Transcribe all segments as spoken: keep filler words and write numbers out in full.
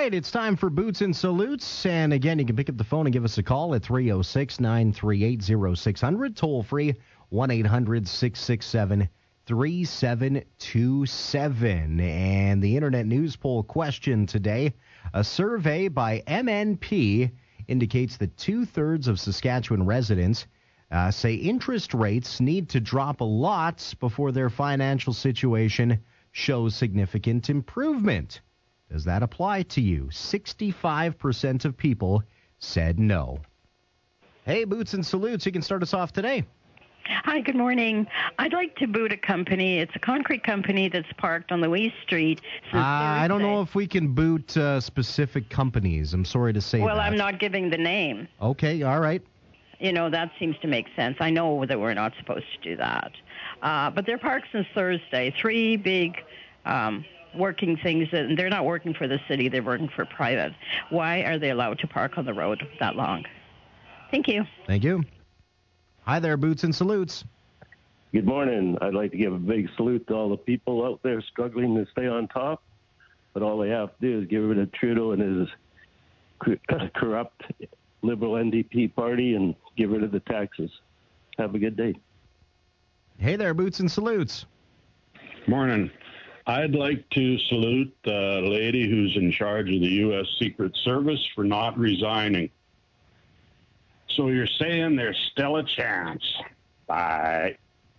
right, it's time for Boots and Salutes. And again, you can pick up the phone and give us a call at three oh six, nine three eight, oh six hundred. Toll free, one eight hundred, six six seven, three seven two seven. And the Internet News Poll question today, a survey by M N P indicates that two-thirds of Saskatchewan residents uh, say interest rates need to drop a lot before their financial situation shows significant improvement. Does that apply to you? sixty-five percent of people said no. Hey, Boots and Salutes, you can start us off today. Hi, good morning. I'd like to boot a company. It's a concrete company that's parked on Louise Street. Uh, I don't know if we can boot uh, specific companies. I'm sorry to say well, that. Well, I'm not giving the name. Okay, all right. You know, that seems to make sense. I know that we're not supposed to do that. Uh, but they're parked since Thursday. Three big um, working things, and they're not working for the city. They're working for private. Why are they allowed to park on the road that long? Thank you. Thank you. Hi there, Boots and Salutes. Good morning. I'd like to give a big salute to all the people out there struggling to stay on top. But all they have to do is get rid of Trudeau and his corrupt Liberal N D P party and get rid of the taxes. Have a good day. Hey there, Boots and Salutes. Morning. I'd like to salute the lady who's in charge of the U S Secret Service for not resigning. So you're saying there's still a chance. Bye.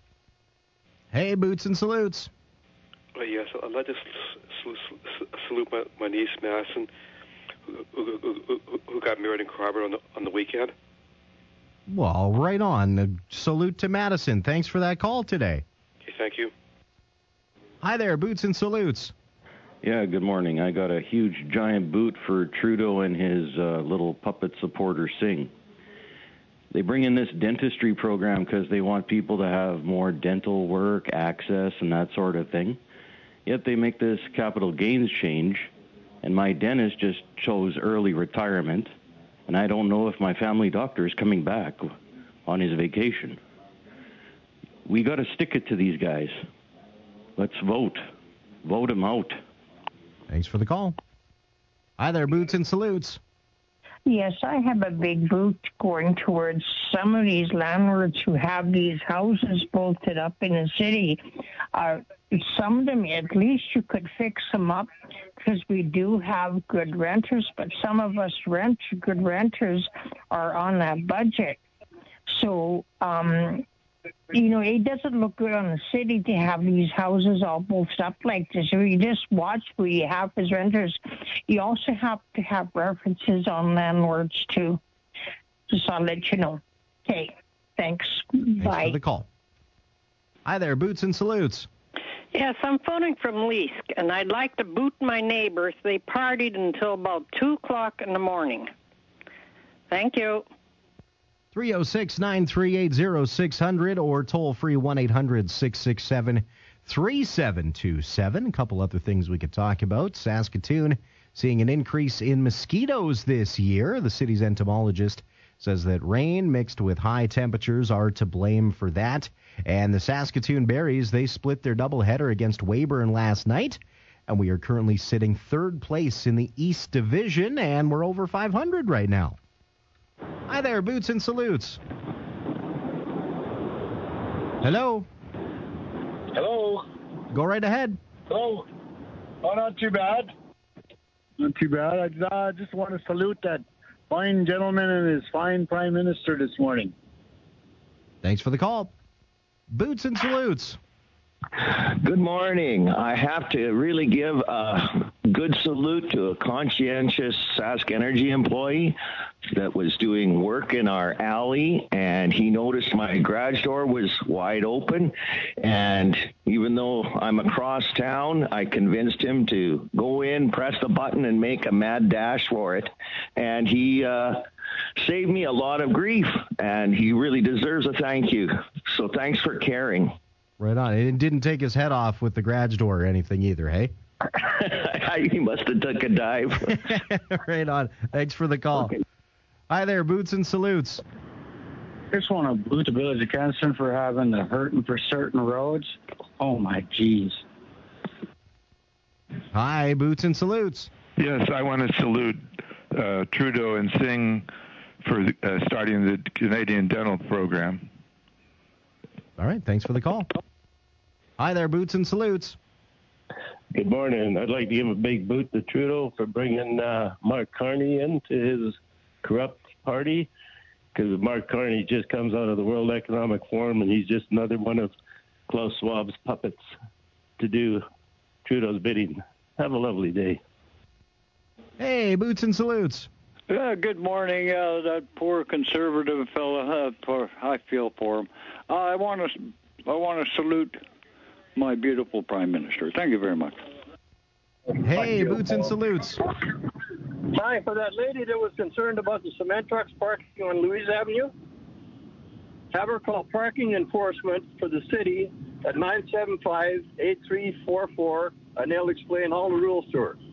Hey, Boots and Salutes. Uh, yes, I'd like to s- s- salute my, my niece, Madison, who, who, who, who got married in Carver on the, on the weekend. Well, right on. Uh, salute to Madison. Thanks for that call today. Okay, thank you. Hi there, Boots and Salutes. Yeah, good morning. I got a huge giant boot for Trudeau and his uh, little puppet supporter Singh. They bring in this dentistry program because they want people to have more dental work, access, and that sort of thing. Yet they make this capital gains change, and my dentist just chose early retirement, and I don't know if my family doctor is coming back on his vacation. We got to stick it to these guys. Let's vote. Vote them out. Thanks for the call. Hi there, Boots and Salutes. Yes, I have a big boot going towards some of these landlords who have these houses bolted up in the city. Uh, some of them, at least you could fix them up because we do have good renters, but some of us rent good renters are on that budget. So, um, you know, it doesn't look good on the city to have these houses all bolted up like this. If you just watch who you have as renters, you also have to have references on landlords, too. Just I'll let you know. Okay, thanks. Thanks Bye. for the call. Hi there, Boots and Salutes. Yes, I'm phoning from Leask, and I'd like to boot my neighbors. They partied until about two o'clock in the morning. Thank you. three oh six, nine three eight, oh six hundred or toll free one eight hundred, six six seven, three seven two seven. A couple other things we could talk about. Saskatoon seeing an increase in mosquitoes this year. The city's entomologist says that rain mixed with high temperatures are to blame for that. And the Saskatoon Berries, they split their doubleheader against Weyburn last night. And we are currently sitting third place in the East Division, and we're over five hundred right now. Hi there, Boots and Salutes. Hello. Hello. Go right ahead. Hello. Oh, not too bad. Not too bad. I uh, just want to salute that fine gentleman and his fine prime minister this morning. Thanks for the call. Boots and Salutes. Good morning. I have to really give a good salute to a conscientious Sask Energy employee that was doing work in our alley, and he noticed my garage door was wide open, and even though I'm across town, I convinced him to go in, press the button, and make a mad dash for it, and he uh, saved me a lot of grief, and he really deserves a thank you. So thanks for caring. Right on. It didn't take his head off with the garage door or anything either, hey? He must have took a dive. Right on. Thanks for the call. Okay. Hi there, Boots and Salutes. Just want to boot the Village of Kenston for having the hurting for certain roads. Oh, my geez. Hi, Boots and Salutes. Yes, I want to salute uh, Trudeau and Singh for uh, starting the Canadian Dental Program. All right, thanks for the call. Hi there, Boots and Salutes. Good morning. I'd like to give a big boot to Trudeau for bringing uh, Mark Carney into his corrupt party, because Mark Carney just comes out of the World Economic Forum, and he's just another one of Klaus Schwab's puppets to do Trudeau's bidding. Have a lovely day. Hey, Boots and Salutes. Uh, good morning. Uh, that poor conservative fella. Uh, poor, I feel for him. Uh, I want to. I want to salute my beautiful Prime Minister. Thank you very much. Hey, Boots and Salutes. Hi, for that lady that was concerned about the cement trucks parking on Louise Avenue, have her call parking enforcement for the city at nine seven five, eight three four four, and they'll explain all the rules to her.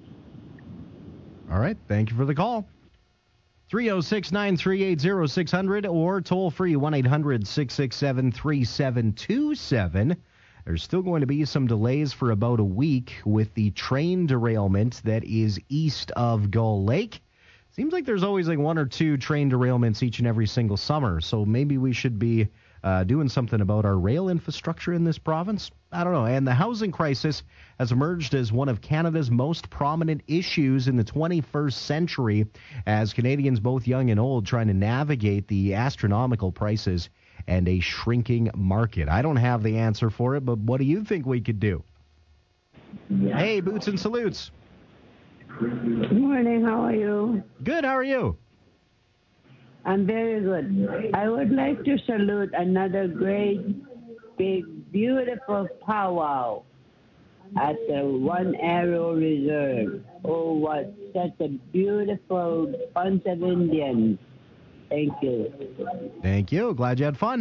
All right, thank you for the call. three oh six, nine three eight, oh six hundred or toll free one eight hundred, six six seven, three seven two seven. There's still going to be some delays for about a week with the train derailment that is east of Gull Lake. Seems like there's always like one or two train derailments each and every single summer, so maybe we should be uh, doing something about our rail infrastructure in this province. I don't know. And the housing crisis has emerged as one of Canada's most prominent issues in the twenty-first century, as Canadians, both young and old, trying to navigate the astronomical prices and a shrinking market. I don't have the answer for it, but what do you think we could do? Yeah. Hey, Boots and Salutes. Good morning. How are you? Good. How are you? I'm very good. I would like to salute another great, big, beautiful powwow at the One Arrow Reserve. Oh, what such a beautiful bunch of Indians. Thank you. Thank you. Glad you had fun.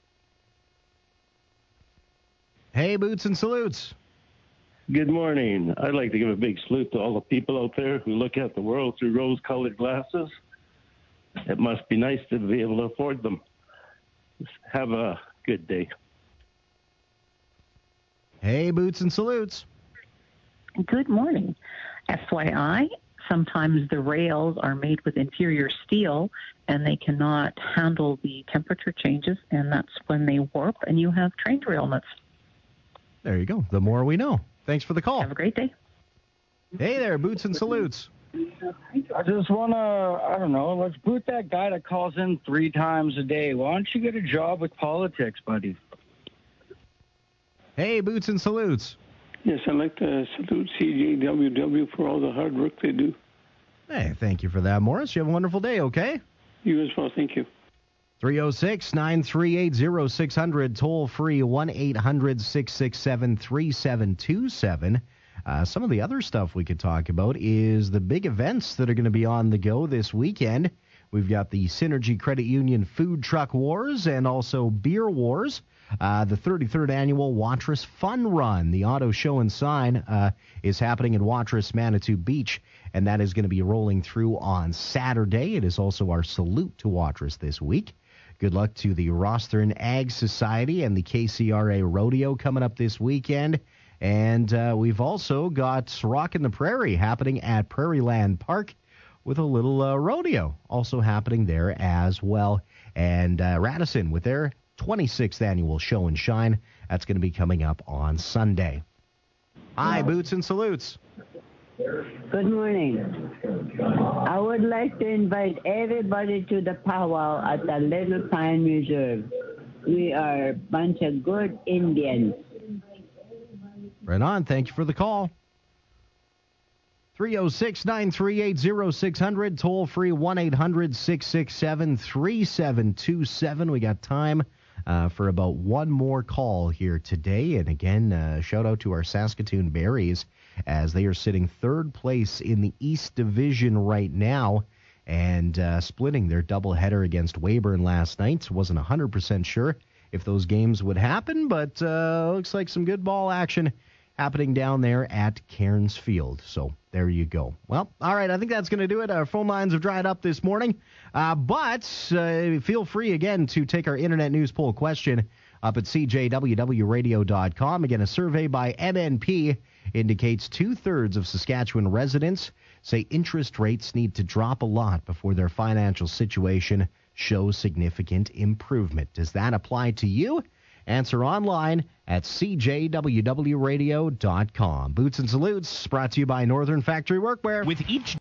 Hey, Boots and Salutes. Good morning. I'd like to give a big salute to all the people out there who look at the world through rose-colored glasses. It must be nice to be able to afford them. Have a good day. Hey, Boots and Salutes. Good morning. F Y I, sometimes the rails are made with inferior steel and they cannot handle the temperature changes, and that's when they warp and you have train derailments. There you go. The more we know. Thanks for the call. Have a great day. Hey there, Boots and Salutes. I just want to, I don't know, let's boot that guy that calls in three times a day. Why don't you get a job with politics, buddy? Hey, Boots and Salutes. Yes, I'd like to salute C J W W for all the hard work they do. Hey, thank you for that, Morris. You have a wonderful day, okay? You as well. Thank you. three oh six, nine three eight, oh six hundred, toll free one eight hundred, six six seven, three seven two seven. Uh, some of the other stuff we could talk about is the big events that are going to be on the go this weekend. We've got the Synergy Credit Union Food Truck Wars and also Beer Wars. Uh, the thirty-third annual Watrous Fun Run, the auto show and sign, uh, is happening in Watrous, Manitou Beach, and that is going to be rolling through on Saturday. It is also our salute to Watrous this week. Good luck to the Rosthern Ag Society and the K C R A Rodeo coming up this weekend. And uh, we've also got Rockin' the Prairie happening at Prairieland Park with a little uh, rodeo also happening there as well. And uh, Radisson with their twenty-sixth annual show and shine. That's going to be coming up on Sunday. Hi, Boots and Salutes. Good morning. I would like to invite everybody to the powwow at the Little Pine Reserve. We are a bunch of good Indians. Right on. Thank you for the call. three oh six, nine three eight, oh six hundred, toll free one eight hundred, six six seven, three seven two seven. We got time uh, for about one more call here today. And again, uh, shout out to our Saskatoon Berries as they are sitting third place in the East Division right now and uh, splitting their doubleheader against Weyburn last night. Wasn't one hundred percent sure if those games would happen, but uh, looks like some good ball action happening down there at Cairns Field. So there you go. Well, all right, I think that's going to do it. Our phone lines have dried up this morning, uh, but uh, feel free again to take our Internet News Poll question up at c j w w radio dot com. Again, a survey by M N P indicates two-thirds of Saskatchewan residents say interest rates need to drop a lot before their financial situation shows significant improvement. Does that apply to you? Answer online at c j w w radio dot com. Boots and Salutes brought to you by Northern Factory Workwear. With each